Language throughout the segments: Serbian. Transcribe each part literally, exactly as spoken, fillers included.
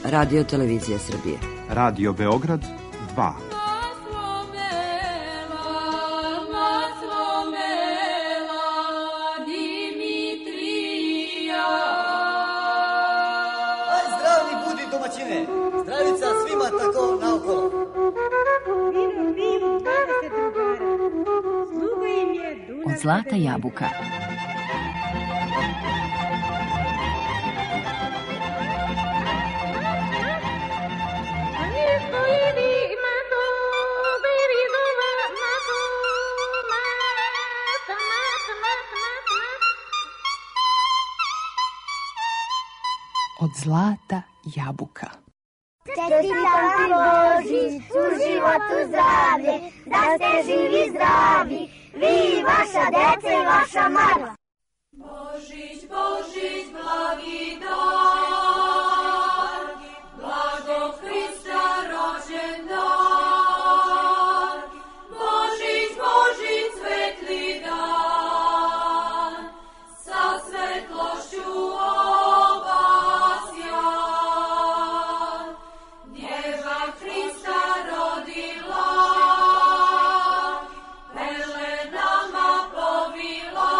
Radio Televizija Srbije. Radio Beograd dva. Zdravni budi domaćine, zdravica svima tako naokolo. Vino, vino, zdrave se drugara, sluga im je Dunav. Od zlata jabuka. Od zlata jabuka. Čestitam ti Božić, u životu zdravlje, da ste živi zdravi, vi i vaša deca i vaša mama. Božić, Božić, blagi dan, blago Hrista rođen dan. Božić, Božić, svetli dan, sa svetlošću obasjan. Djeva Hrista rodila, pelenama povila,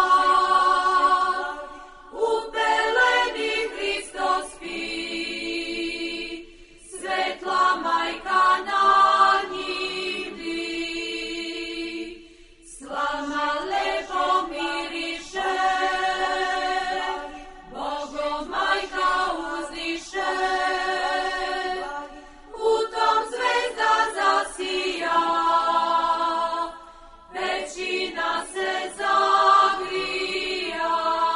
u peleni Hristo spi. Svetla majka na njih bdi, slama lepo miriše, Bogom majka uzdiše. U tom zvezda zasija, pećina se zagrija.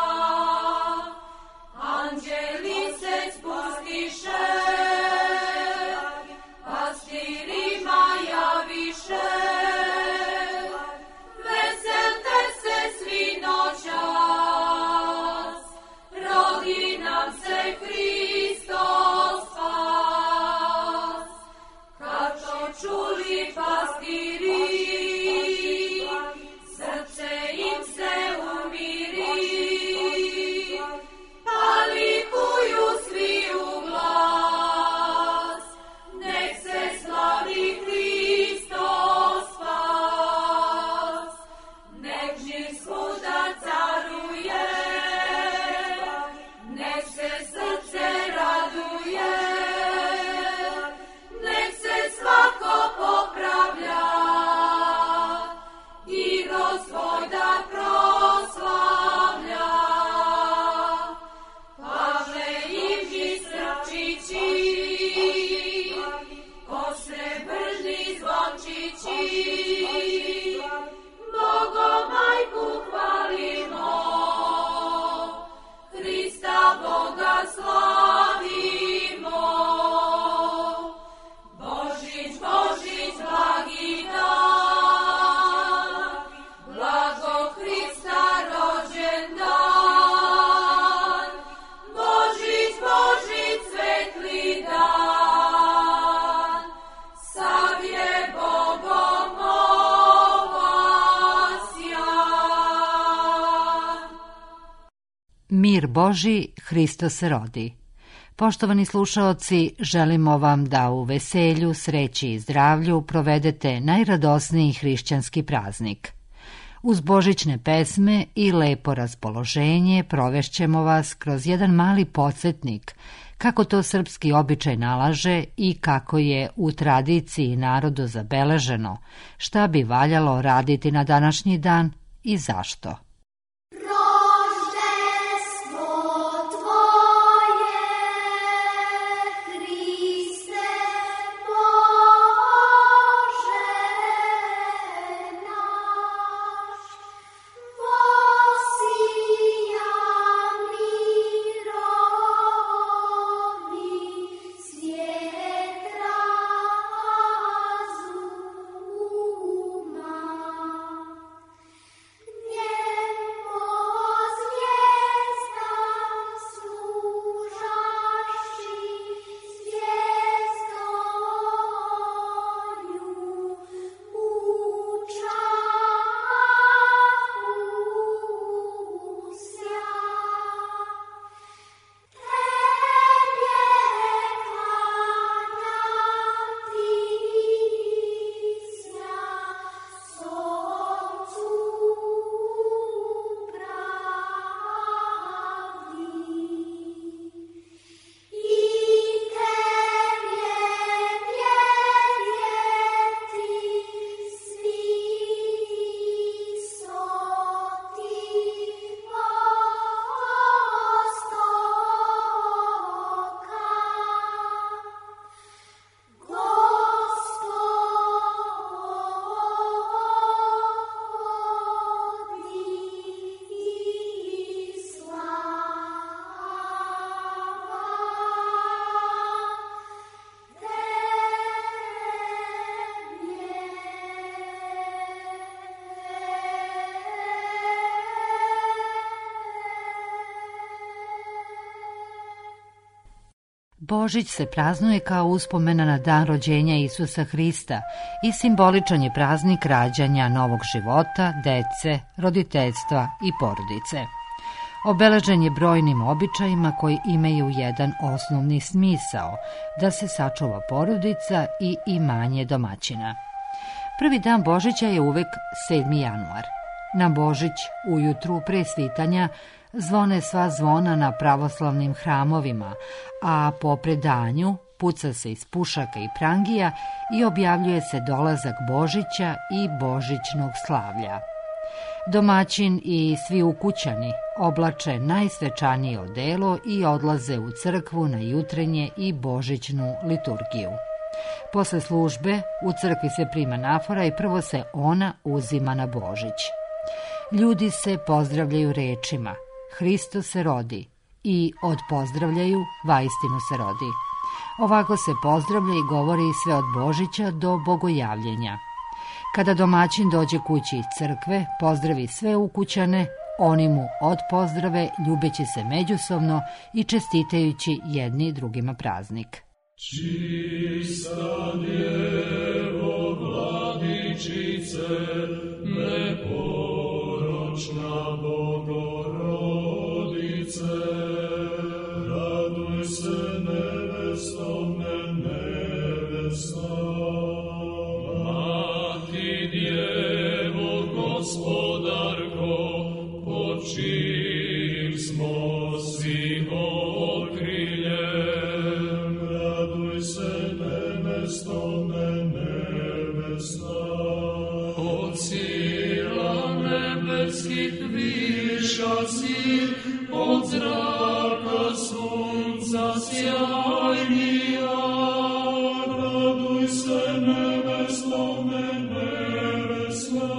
Anđeli se spustiše, pastirima javiše. Veselte se svi noćas, rodi nam se Hristos spas. Kad to čuli pastiri, srce im se umiri, pa likuju svi u glas, nek se slavi Hristos spas. Nek živ svuda caruje, nek se srce raduje, nek se svako popravlja i Gospoda proslavlja. Pavle im i srpčići, ko srebrni zvončići, Bogom majku hvalimo, Hrista Boga slavimo. Božić, Božić, blagi dan, blago Hrista rođen dan. Božić, Božić, svetli dan, sav je Bogom obasjan. Mir Boži, Hristo se rodi. Poštovani slušaoci, želimo vam da u veselju, sreći i zdravlju provedete najradosniji hrišćanski praznik. Uz božićne pesme i lepo raspoloženje provešćemo vas kroz jedan mali podsjetnik kako to srpski običaj nalaže i kako je u tradiciji narodu zabeleženo, šta bi valjalo raditi na današnji dan i zašto. Yeah. Božić se praznuje kao uspomena na dan rođenja Isusa Hrista i simboličan je praznik rađanja novog života, dece, roditeljstva i porodice. Obeležen je brojnim običajima koji imaju jedan osnovni smisao, da se sačuva porodica i imanje domaćina. Prvi dan Božića je uvek sedmi januar. Na Božić, ujutru pre svitanja, zvone sva zvona na pravoslavnim hramovima, a po predanju puca se iz pušaka i prangija i objavljuje se dolazak Božića i božićnog slavlja. Domaćin i svi ukućani oblače najsvečanije odelo i odlaze u crkvu na jutrenje i božićnu liturgiju. Posle službe u crkvi se prima nafora i prvo se ona uzima na Božić. Ljudi se pozdravljaju rečima Hristos se rodi i odpozdravljaju vaistinu se rodi. Ovako se pozdravlja i govori sve od Božića do bogojavljenja. Kada domaćin dođe kući iz crkve, pozdravi sve ukućane, oni mu odpozdrave ljubeći se međusobno i čestitajući jedni drugima praznik. Čista Djevo, Vladičice, neporočna Bogorodice, raduj se nevesto nevesta. Mati Djevo, Gospodarko, pod čijim smo si okriljem, raduj se nevesto nevesta. Od sila nebeskih viša si, od zraka sunca sjajnija, raduj se nevesto nevesta.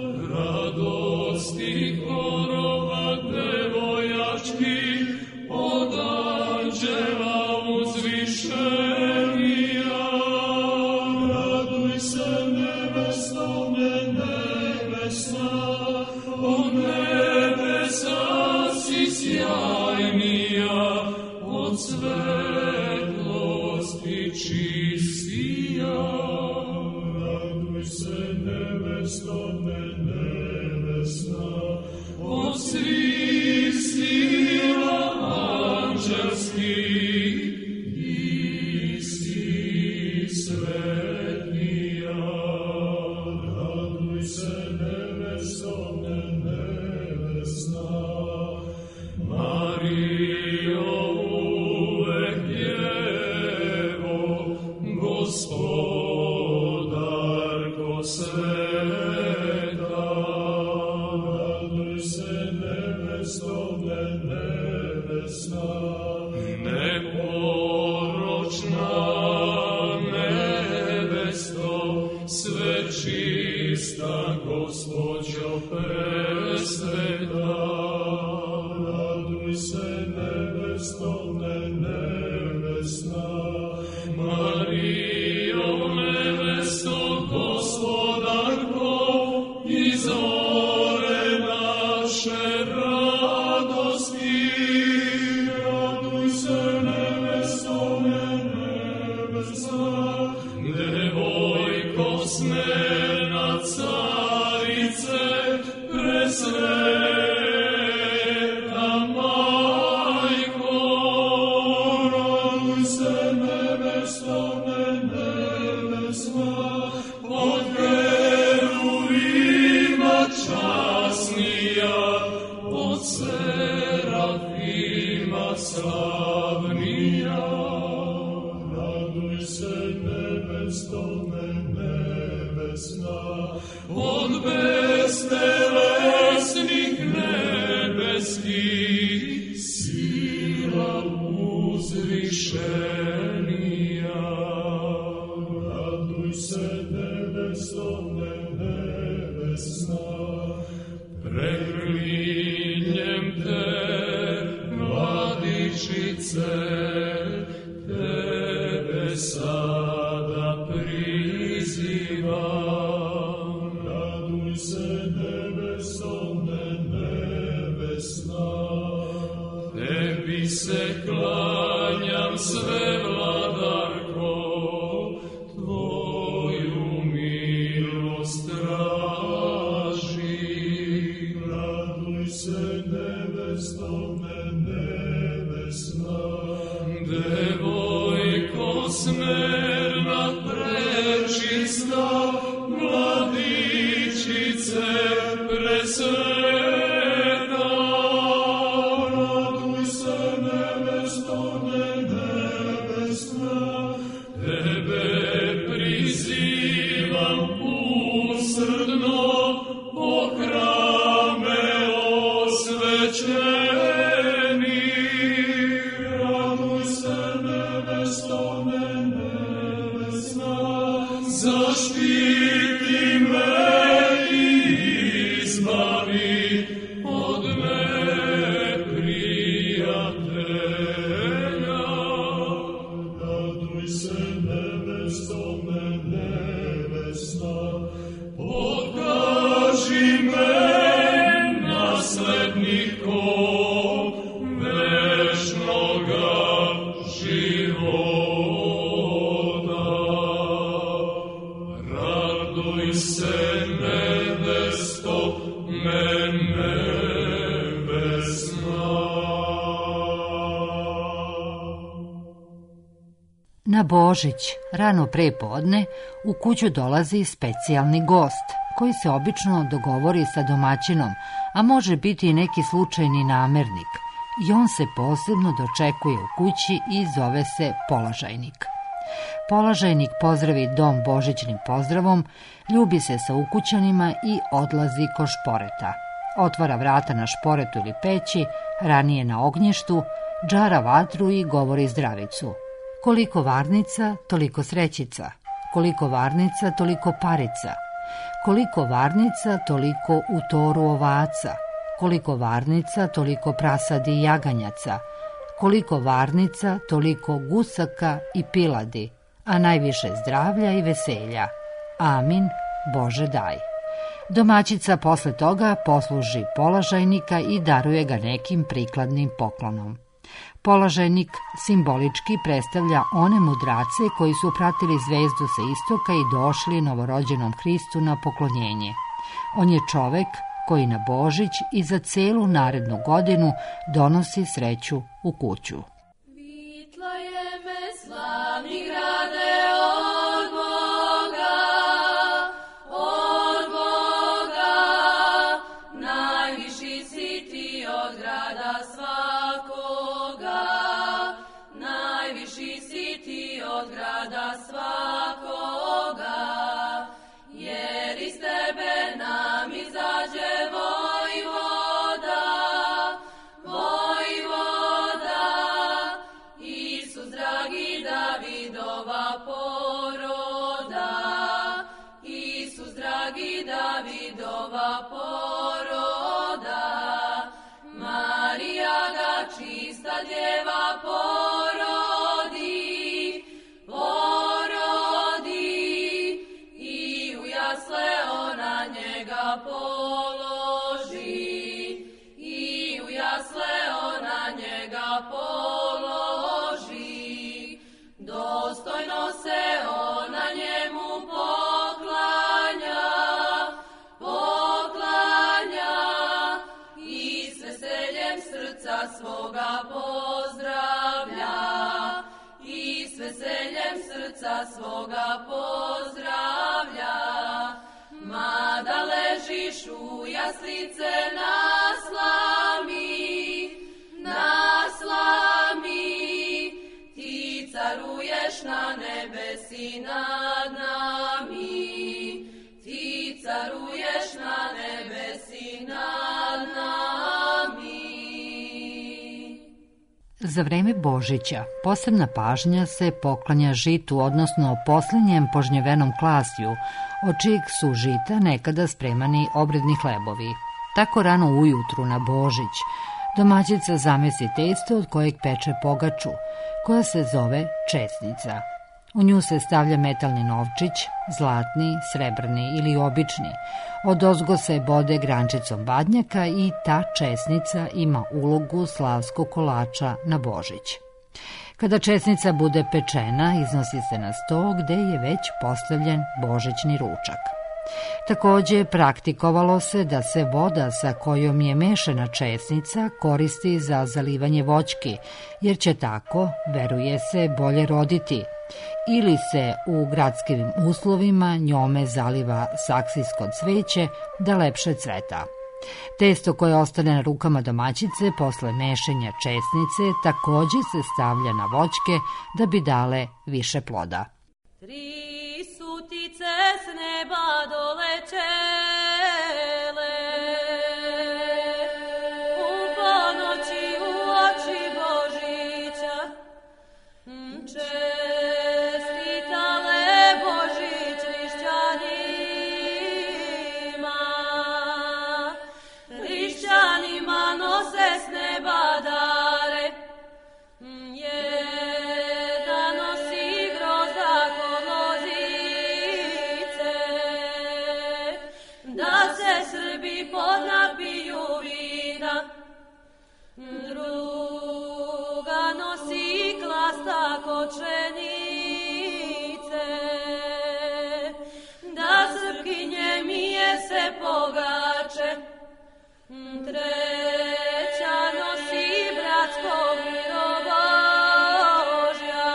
Radosti korova devojački, od anđela uzvišenija, raduj se nevesto nevesta. Od nebesa si sjajnija, od svetlosti čistija, raduj se nevesto nevesta. Od svih sila anđelskih i si svetnija, raduj se nevesto nevesta. Marijo, uvek Djevo, Gospodarko sveta, raduj se nevesto nevesta. Neporočna nevesto, sve čista Gospođo presveta, raduj se nevesto nevesta. Marijo, nevesto, Gospodarko, i zore naše radosti, raduj se nevesto nevesta. Devojko smena carice, presveta majko, raduj se nevesto nevesta. Od keruvima časnija, od serafima slavnija, raduj se nevesto nevesta. Od bestelesnih nebeskih sila uzvišenija, raduj se nevesto nevesta. Preklinjem te, Vladičice, tebe sada prizivam, raduj se nevesto nevesta. Tebi se klanjam sve zaštiti me i izbavi od neprijatelja. Raduj se nevesto me nevesta, pokaži me naslednikom večnoga života. Raduj se nevesto me nevesna. Na Božić, rano pre podne, u kuću dolazi specijalni gost, koji se obično dogovori sa domaćinom, a može biti i neki slučajni namernik. I on se posebno dočekuje u kući i zove se položajnik. Položajnik pozdravi dom božićnim pozdravom, ljubi se sa ukućanima i odlazi ko šporeta. Otvara vrata na šporetu ili peći, ranije na ognjištu, džara vatru i govori zdravicu. Koliko varnica, toliko srećica. Koliko varnica, toliko parica. Koliko varnica, toliko u toru ovaca. Koliko varnica, toliko prasadi i jaganjaca. Koliko varnica, toliko gusaka i piladi, a najviše zdravlja i veselja. Amin, Bože daj. Domaćica posle toga posluži položajnika i daruje ga nekim prikladnim poklonom. Položajnik simbolički predstavlja one mudrace koji su pratili zvezdu sa istoka i došli novorođenom Hristu na poklonjenje. On je čovek koji na Božić i za celu narednu godinu donosi sreću u kuću. Vitlejeme, slavni grade od Boga, od Boga, najviši si ti od grada svakoga, najviši si ti od grada svakoga, jer iz tebe nam izađe Vojvoda, Vojvoda, Isus dragi Davidova poroda, Isus dragi Davidova poroda, Marija ga čista djeva porodi, porodi, i u jasle ona njega položi, i u jasle ona njega položi. Dostojno se ona njemu poklanja, poklanja, i s veseljem srca svoga pozdravlja, i s veseljem srca svoga pozdravlja. Mada ležiš u jaslice na slami, na slami, ti caruješ na nebesi nad nami, ti caruješ na nebesi nad nami. Za vreme Božića posebna pažnja se poklanja žitu, odnosno posljednjem požnjevenom klasju, od čijeg su žita nekada spremani obredni hlebovi. Tako rano ujutru na Božić domaćica zamesi testo od kojeg peče pogaču, koja se zove česnica. U nju se stavlja metalni novčić, zlatni, srebrni ili obični. Odozgo se bode grančicom badnjaka i ta česnica ima ulogu slavskog kolača na Božić. Kada česnica bude pečena, iznosi se na sto gde je već postavljen božićni ručak. Takođe, praktikovalo se da se voda sa kojom je mešana česnica koristi za zalivanje voćki, jer će tako, veruje se, bolje roditi. Ili se u gradskim uslovima njome zaliva saksijsko cveće da lepše cveta. Testo koje ostane na rukama domaćice posle mešanja česnice takođe se stavlja na voćke da bi dale više ploda. Tri sutice s neba dolećele, u ponoći u oči Božića, čestitale Božić pogače. Treća nosi bratskog mirobožja,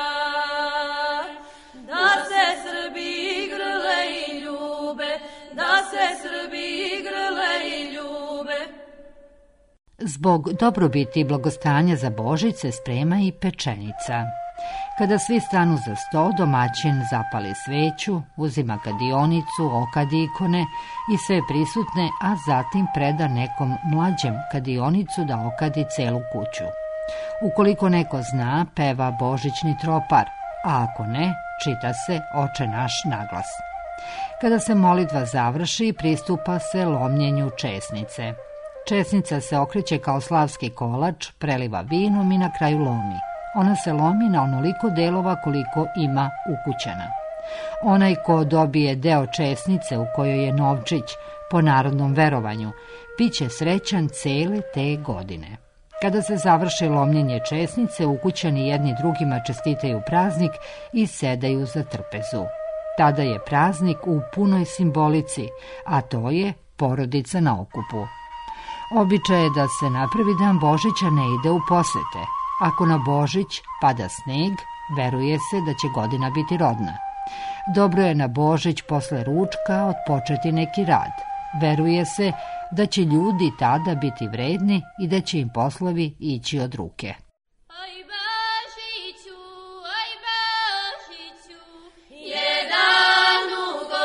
da se Srbi grle i ljube, da se Srbi grle i ljube. Zbog dobrobiti i blagostanja za Božić se sprema i pečenica. Kada svi stanu za sto, domaćin zapali sveću, uzima kadionicu, okadi ikone i sve prisutne, a zatim preda nekom mlađem kadionicu da okadi celu kuću. Ukoliko neko zna, peva božićni tropar, a ako ne, čita se Oče naš naglas. Kada se molitva završi, pristupa se lomljenju česnice. Česnica se okreće kao slavski kolač, preliva vinom i na kraju lomi. Ona se lomi na onoliko delova koliko ima ukućana. Onaj ko dobije deo česnice u kojoj je novčić, po narodnom verovanju, biće srećan cele te godine. Kada se završi lomljenje česnice, ukućani jedni drugima čestitaju praznik i sedaju za trpezu. Tada je praznik u punoj simbolici, a to je porodica na okupu. Običaj je da se na prvi dan Božića ne ide u posete. Ako na Božić pada sneg, veruje se da će godina biti rodna. Dobro je na Božić posle ručka otpočeti neki rad. Veruje se da će ljudi tada biti vredni i da će im poslovi ići od ruke. Oj Božiću, oj Božiću, jedan u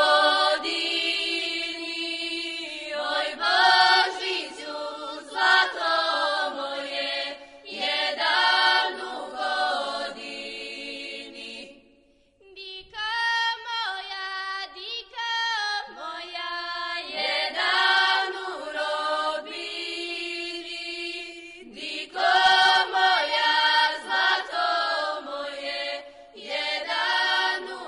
godini. Oj Božiću, zlato moje, jedan u godini. Dika moja, dika moja, jedan u robini. Diko moja, zlato moje, jedan u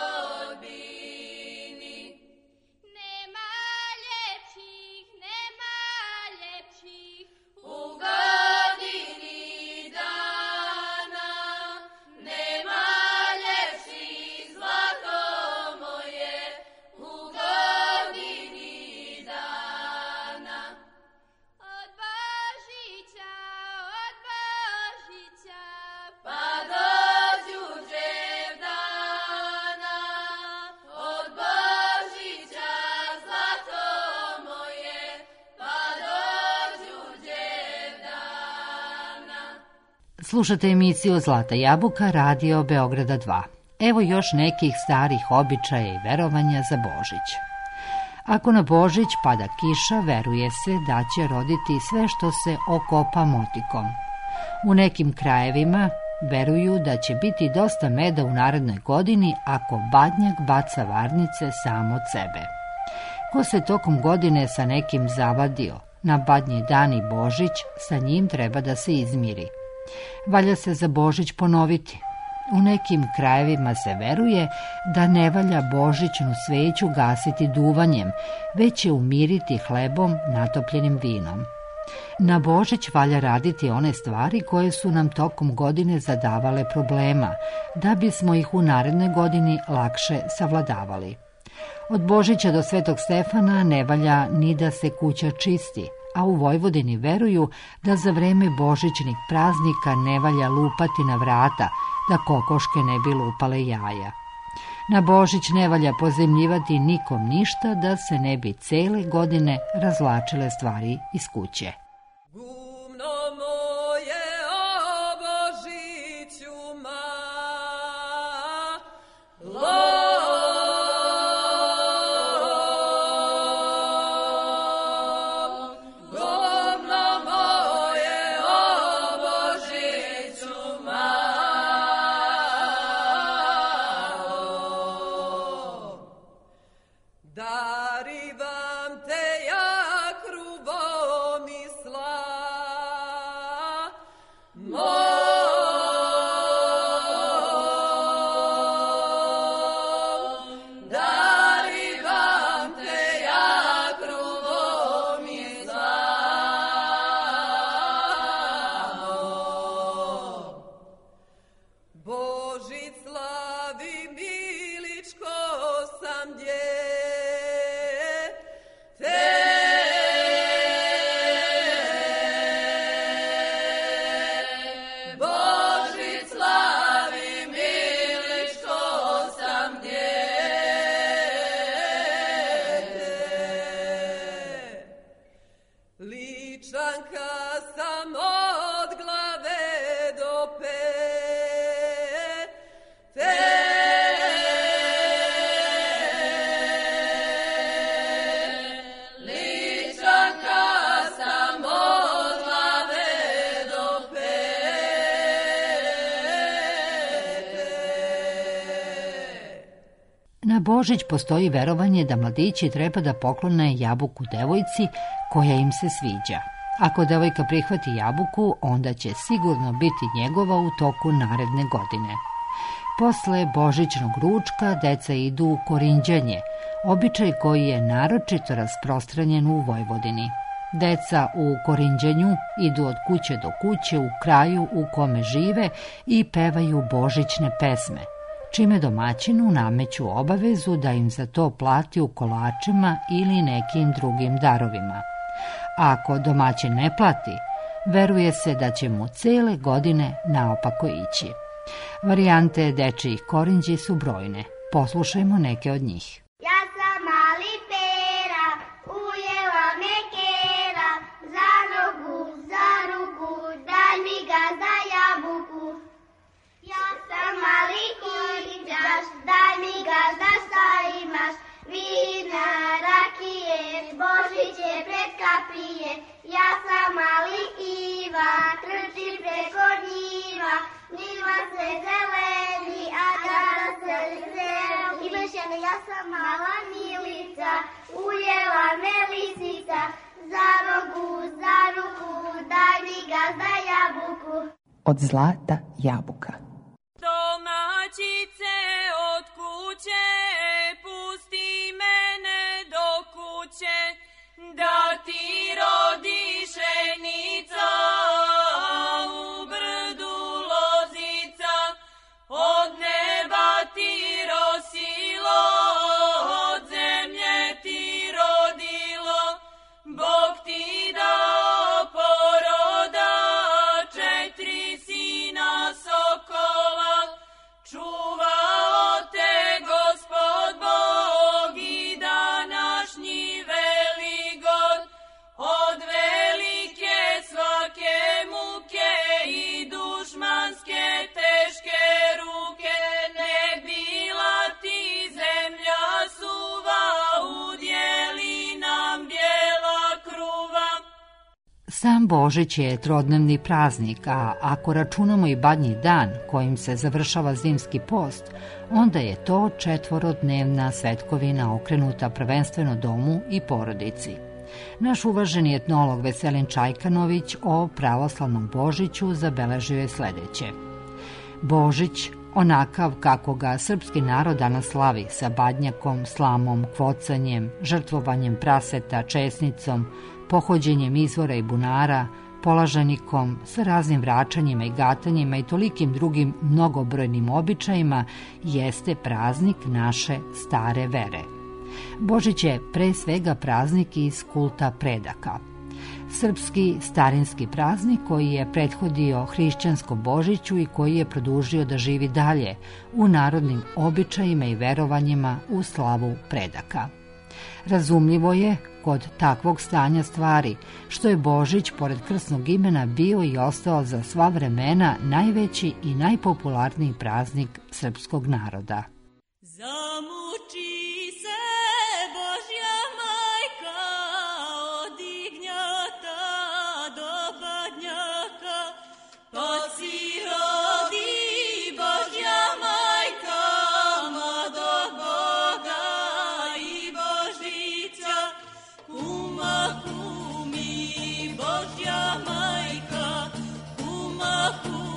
robini. Nema ljepših, nema ljepših u godini dana. Nema ljepših, zlato moje, u godini dana. Od Božića, od Božića, pa do Đurđev dana. Od Božića, zlato moje, pa do Đurđev dana. Slušate emisiju Zlata jabuka, radio Beograda dva. Evo još nekih starih običaja i verovanja za Božić. Ako na Božić pada kiša, veruje se da će roditi sve što se okopa motikom. U nekim krajevima veruju da će biti dosta meda u narednoj godini ako badnjak baca varnice sam od sebe. Ko se tokom godine sa nekim zavadio, na badnji dan i Božić, sa njim treba da se izmiri. Valja se za Božić ponoviti. U nekim krajevima se veruje da ne valja božićnu sveću gasiti duvanjem, već je umiriti hlebom natopljenim vinom. Na Božić valja raditi one stvari koje su nam tokom godine zadavale problema, da bismo ih u narednoj godini lakše savladavali. Od Božića do Svetog Stefana ne valja ni da se kuća čisti, a u Vojvodini veruju da za vreme božićnih praznika ne valja lupati na vrata, da kokoške ne bi lupale jaja. Na Božić ne valja pozemljivati nikom ništa, da se ne bi cele godine razvlačile stvari iz kuće. Gumno moje o Božiću malo, gumno moje o Božiću malo, darivam te ja krubom i slamom. Darivam te ja krubom i slamom. Božić slavim, Miličko sam djete, Na Božić postoji verovanje da mladići treba da poklone jabuku devojci koja im se sviđa. Ako devojka prihvati jabuku, onda će sigurno biti njegova u toku naredne godine. Posle božićnog ručka deca idu u korinđanje, običaj koji je naročito rasprostranjen u Vojvodini. Deca u korinđanju idu od kuće do kuće u kraju u kome žive i pevaju božićne pesme, čime domaćinu nameću obavezu da im za to plati u kolačima ili nekim drugim darovima. A ako domaćin ne plati, veruje se da će mu cele godine naopako ići. Varijante dečijih korinđi su brojne. Poslušajmo neke od njih. Ja sam mali pera, ujela me kera, za nogu, za ruku, daj mi gazda jabuku. Ja sam mali korinđaš, daj mi gazda šta imaš, vina, rakije, Božiće pred kapije. Ja sam mali Iva, trči preko njiva, njiva se zeleni, a gazda se zeleni. Imaš jedno, ja sam mala Milica, ujela me lisica, za nogu, za ruku, daj mi gazda jabuku. Od zlata jabuka. Domaćice od kuće, pusti mene do kuće, da ti rodi šenica u brdu lozica, od neba ti rosilo, od zemlje ti rodilo, Bog ti dao poroda, četiri sina sokola, čuvao te Gospod Bog i današnji veligod, od velike svake muke i dušmanske teške ruke, ne bila ti zemlja suva, udjeli nam bijela kruva. Sam Božić je trodnevni praznik, a ako računamo i badnji dan kojim se završava zimski post, onda je to četvorodnevna svetkovina okrenuta prvenstveno domu i porodici. Naš uvaženi etnolog Veselin Čajkanović o pravoslavnom Božiću zabeležio je sledeće. Božić, onakav kako ga srpski narod danas slavi, sa badnjakom, slamom, kvocanjem, žrtvovanjem praseta, česnicom, pohođenjem izvora i bunara, polažanikom, sa raznim vraćanjima i gatanjima i tolikim drugim mnogobrojnim običajima, jeste praznik naše stare vere. Božić je pre svega praznik iz kulta predaka. Srpski starinski praznik koji je prethodio hrišćanskom Božiću i koji je produžio da živi dalje u narodnim običajima i verovanjima u slavu predaka. Razumljivo je, kod takvog stanja stvari, što je Božić, pored krsnog imena, bio i ostao za sva vremena najveći i najpopularniji praznik srpskog naroda. Zamuči se Božja majka, od ignjata do badnjaka, pa si rodi Božja majka, mladog Boga i Božića, kuma kumi Božja majka, kuma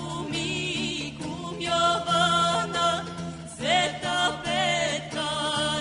kumi kum Jovana, Sveta Petra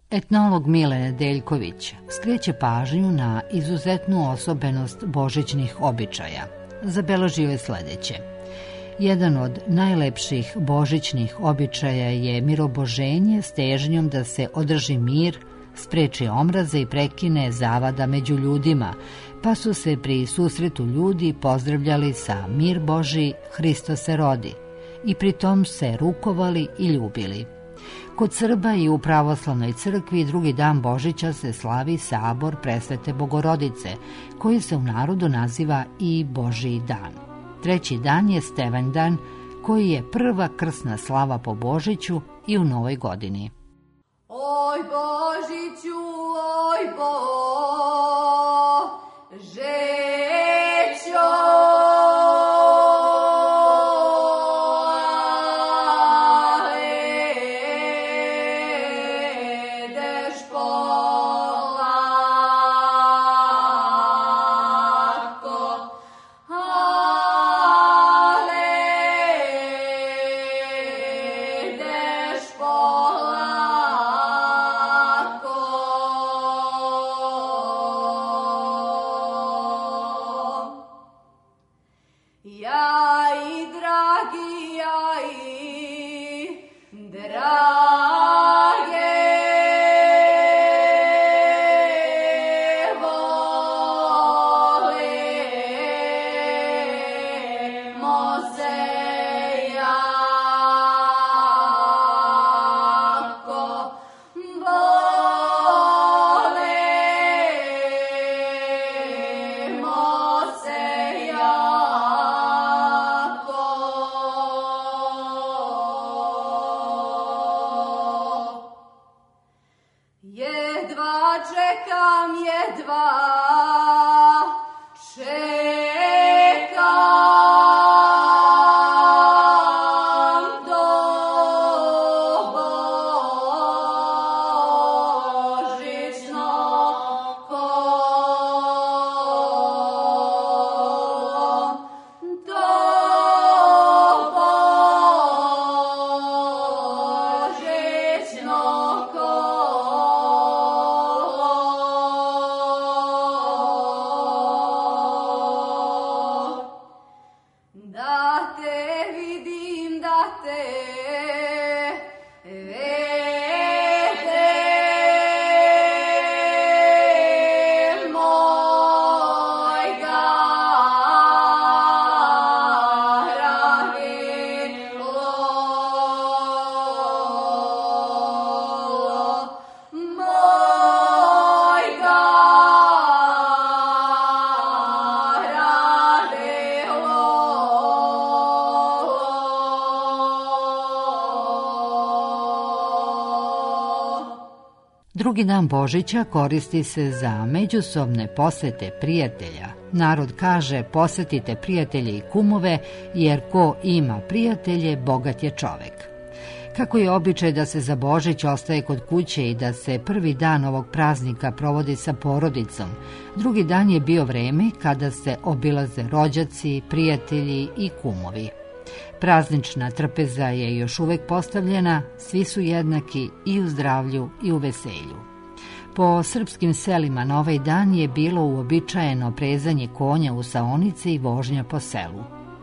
Etnolog Mile Nedeljković skreće pažnju na izuzetnu osobenost božićnih običaja. Zabeležio je sledeće. Jedan od najlepših božićnih običaja je miroboženje s težnjom da se održi mir, spreči omraze i prekine zavada među ljudima, pa su se pri susretu ljudi pozdravljali sa mir Boži, Hristos se rodi, i pritom se rukovali i ljubili. Kod Srba i u pravoslavnoj crkvi drugi dan Božića se slavi sabor Presvete Bogorodice, koji se u narodu naziva i Božiji dan. Treći dan je Stevandan, koji je prva krsna slava po Božiću i u Novoj godini. Oj Božiću, oj Božećo, Drugi dan Božića koristi se za međusobne posete prijatelja. Narod kaže posetite prijatelje i kumove, jer ko ima prijatelje, bogat je čovek. Kako je običaj da se za Božić ostaje kod kuće i da se prvi dan ovog praznika provodi sa porodicom, drugi dan je bio vreme kada se obilaze rođaci, prijatelji i kumovi. Praznična trpeza je još uvek postavljena, svi su jednaki i u zdravlju i u veselju. Po srpskim selima na ovaj dan je bilo uobičajeno prezanje konja u saonice i vožnja po selu.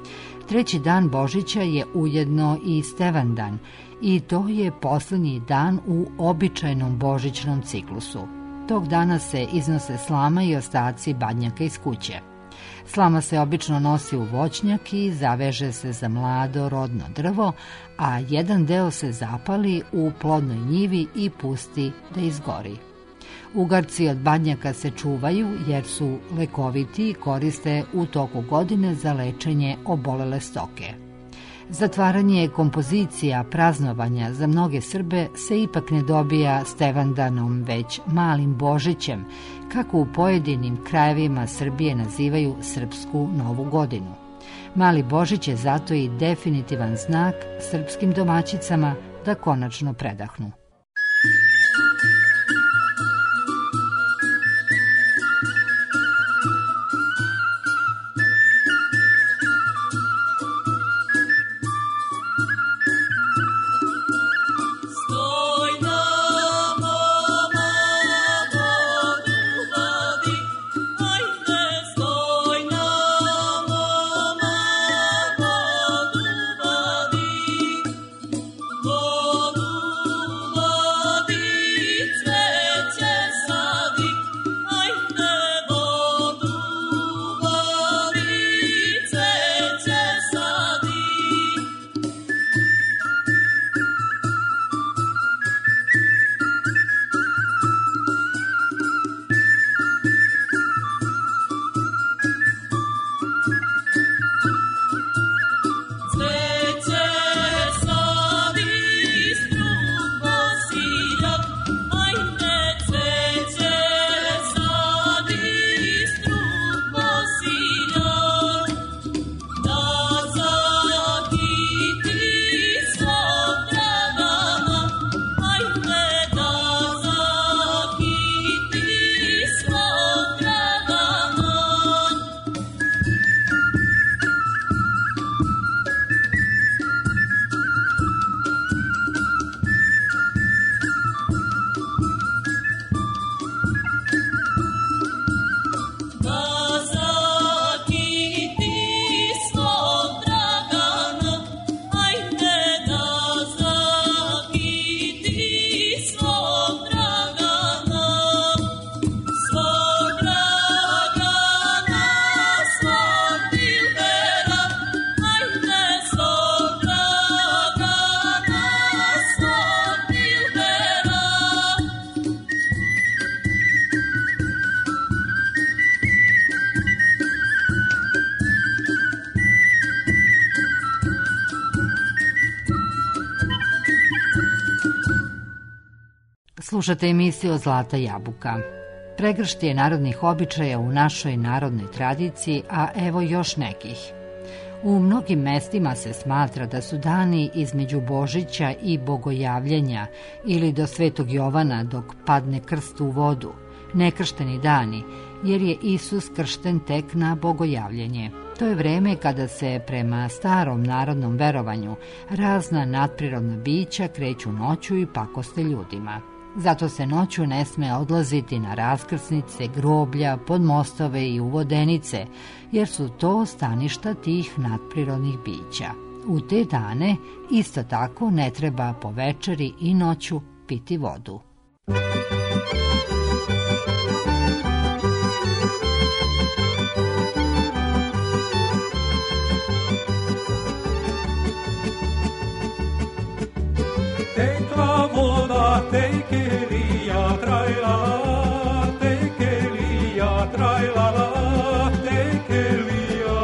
Treći dan Božića je ujedno i Stevandan i to je poslednji dan u običajnom božićnom ciklusu. Tog dana se iznose slama i ostaci badnjaka iz kuće. Slama se obično nosi u voćnjak i zaveže se za mlado rodno drvo, a jedan deo se zapali u plodnoj njivi i pusti da izgori. Ugarci od badnjaka se čuvaju jer su lekoviti i koriste u toku godine za lečenje obolele stoke. Zatvaranje kompozicija praznovanja za mnoge Srbe se ipak ne dobija Stevandanom, već malim Božićem, kako u pojedinim krajevima Srbije nazivaju srpsku novu godinu. Mali Božić je zato i definitivan znak srpskim domaćicama da konačno predahnu. Stoj na Slušate emisiju Zlata jabuka. Pregršt je narodnih običaja u našoj narodnoj tradiciji, a evo još nekih. U mnogim mestima se smatra da su dani između Božića i Bogojavljenja ili do Svetog Jovana dok padne krst u vodu, nekršteni dani, jer je Isus kršten tek na Bogojavljenje. To je vreme kada se prema starom narodnom verovanju razna nadprirodna bića kreću noću i pakoste ljudima. Zato se noću ne sme odlaziti na raskrsnice, groblja, pod mostove i u vodenice, jer su to staništa tih nadprirodnih bića. U te dane isto tako ne treba po večeri i noću piti vodu. Tekla voda, tekelija, trajlala, tekelija, trajlala, tekelija.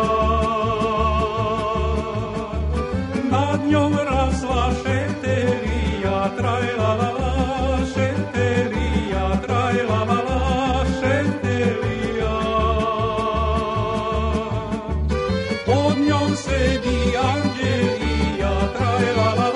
Nad njom rasla šeterija, trajlala, šeterija, trajlala, šeterija. Pod njom sedi anđelija, trajlala,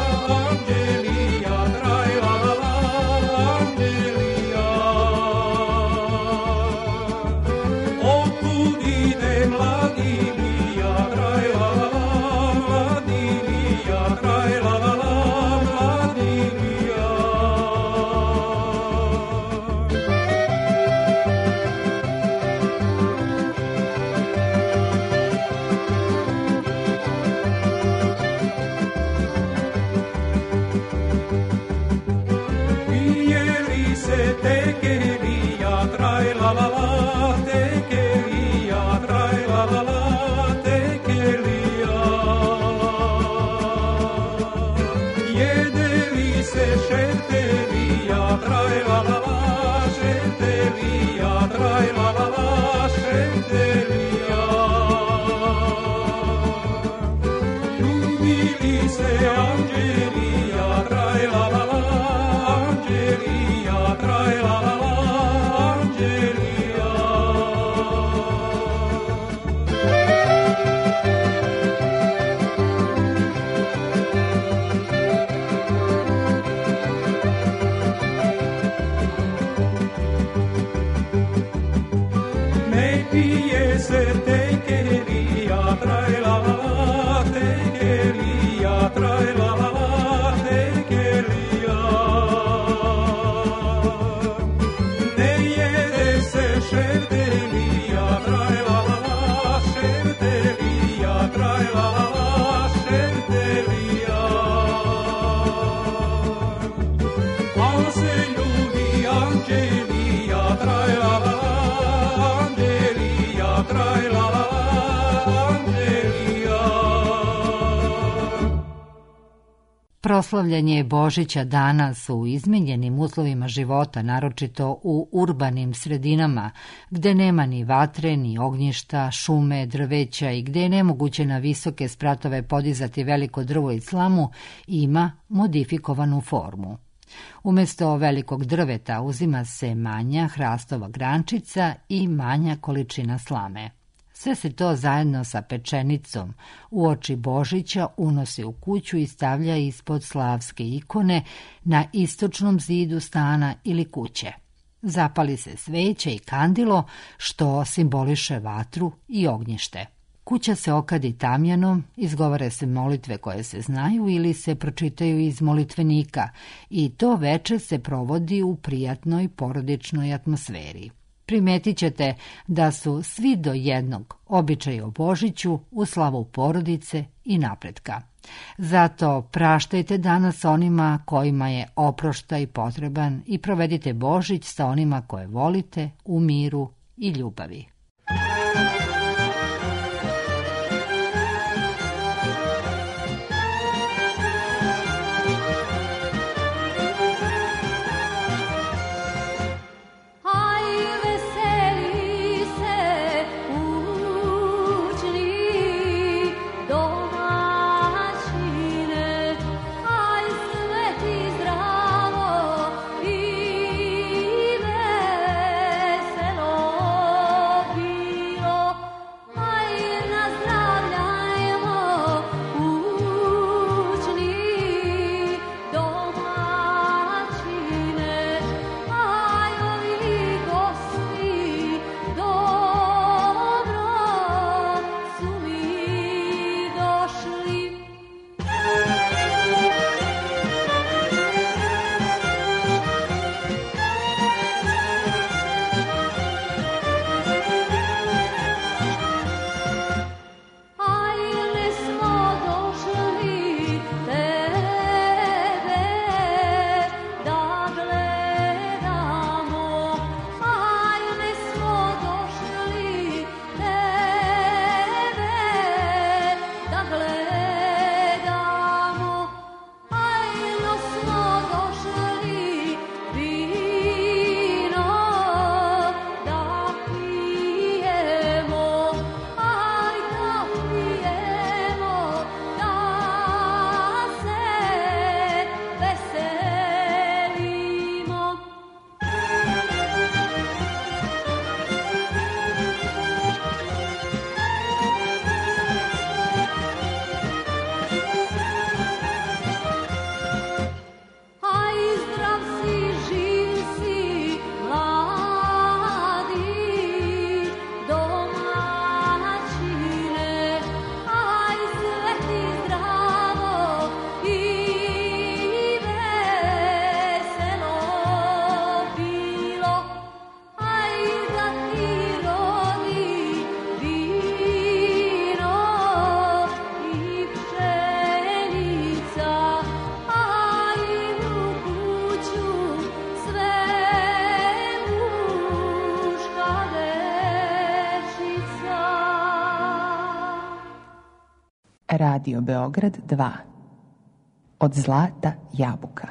Proslavljanje Božića danas u izmenjenim uslovima života, naročito u urbanim sredinama, gde nema ni vatre, ni ognjišta, šume, drveća i gde je nemoguće na visoke spratove podizati veliko drvo i slamu, ima modifikovanu formu. Umesto velikog drveta uzima se manja hrastova grančica i manja količina slame. Sve se to zajedno sa pečenicom uoči Božića unosi u kuću i stavlja ispod slavske ikone na istočnom zidu stana ili kuće. Zapali se sveće i kandilo, što simboliše vatru i ognjište. Kuća se okadi tamjanom, izgovore se molitve koje se znaju ili se pročitaju iz molitvenika i to veče se provodi u prijatnoj porodičnoj atmosferi. Primetit ćete da su svi do jednog običaji o Božiću u slavu porodice i napretka. Zato praštajte danas onima kojima je oproštaj potreban i provedite Božić sa onima koje volite u miru i ljubavi. Domaćine, aj sveti zdravo i Radio Beograd dva. Od zlata jabuka.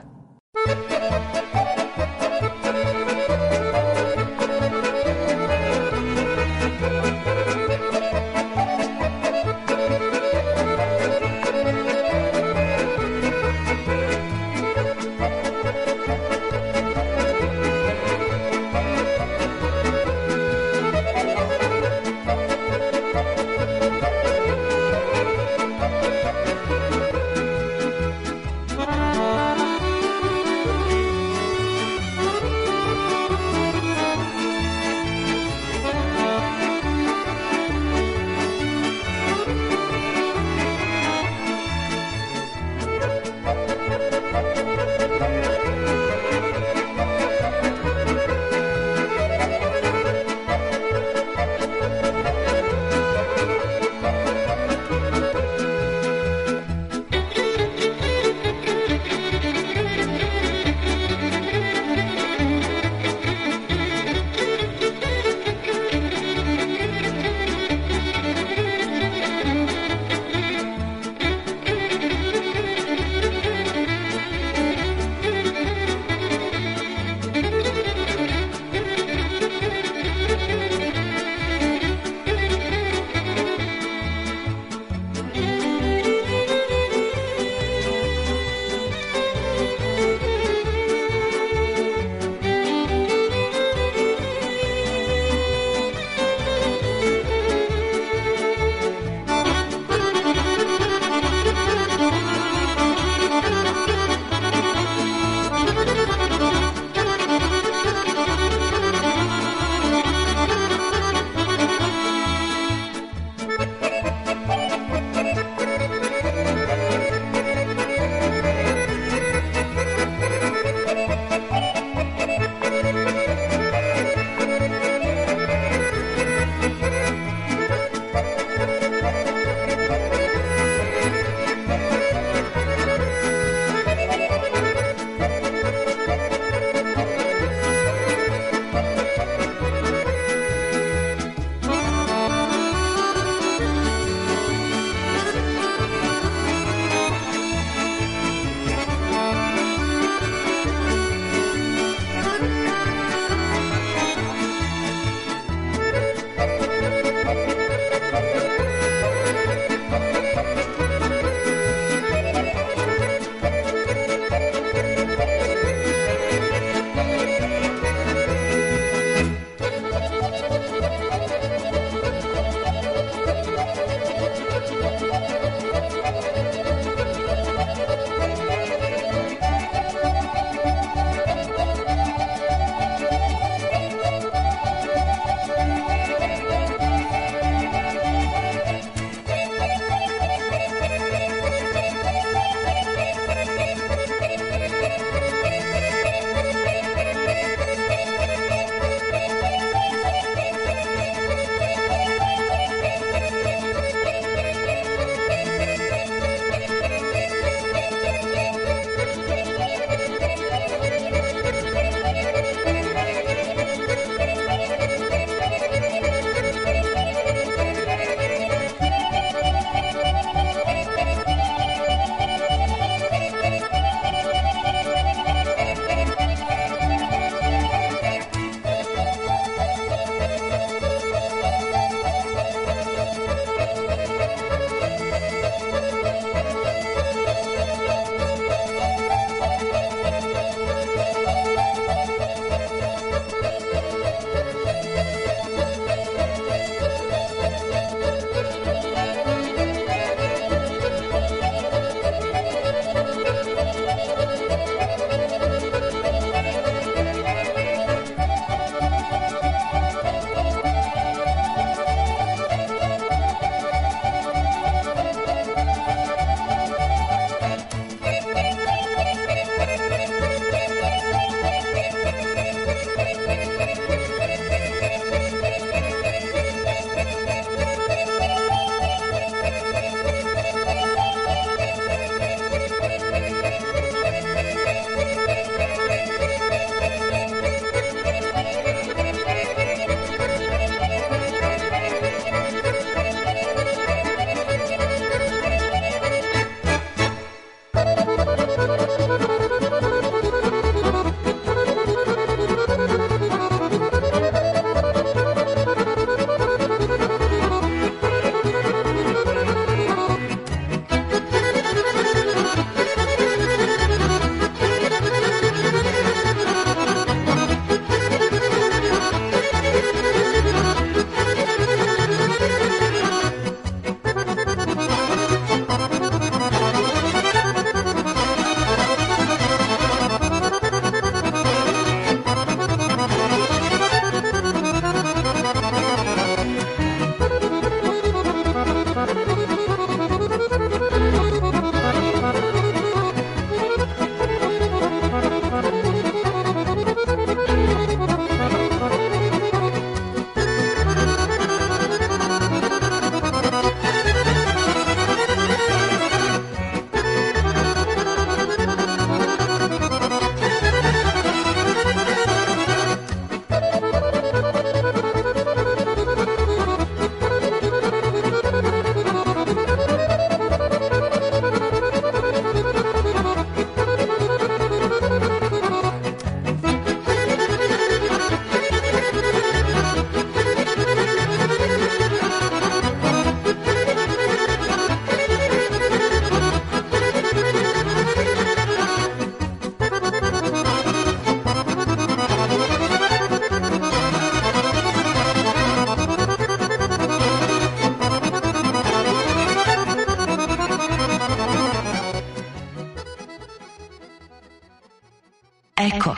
Eko.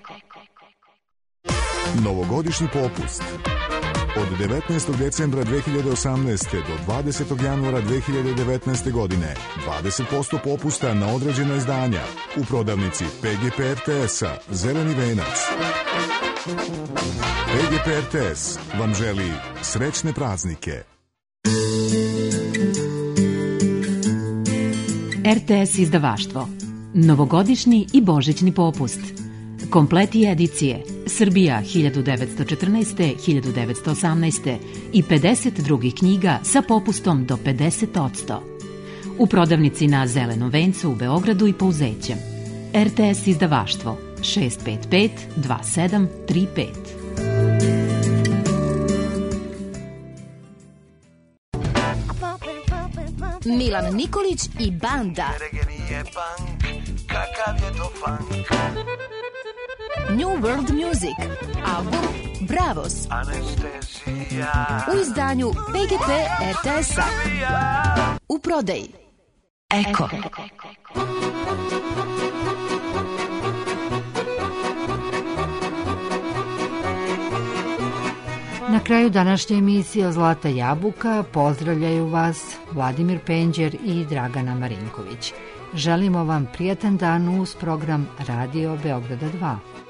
Novogodišnji popust. Od devetnaestog decembra dve hiljade osamnaeste do dvadesetog januara dve hiljade devetnaeste godine dvadeset posto popusta na određena izdanja u prodavnici P G P R T S-a Zeleni venac. P G P R T S vam želi srećne praznike. R T S izdavaštvo. Novogodišnji i božićni popust. Kompleti edicije Srbija hiljadu devetsto četrnaeste do hiljadu devetsto osamnaeste i pedeset drugih knjiga sa popustom do pedeset posto. U prodavnici na Zelenom vencu u Beogradu i Pouzećem. R T S izdavaštvo šest pet pet dva sedam tri pet. Milan Nikolić i banda. New World Music. Album Bravos. U izdanju P G P R T S-a. U prodaji Eko. Na kraju današnje emisije Zlata jabuka pozdravljaju vas Vladimir Penđer i Dragana Marinković. Želimo vam prijatan dan uz program Radio Beograda dva.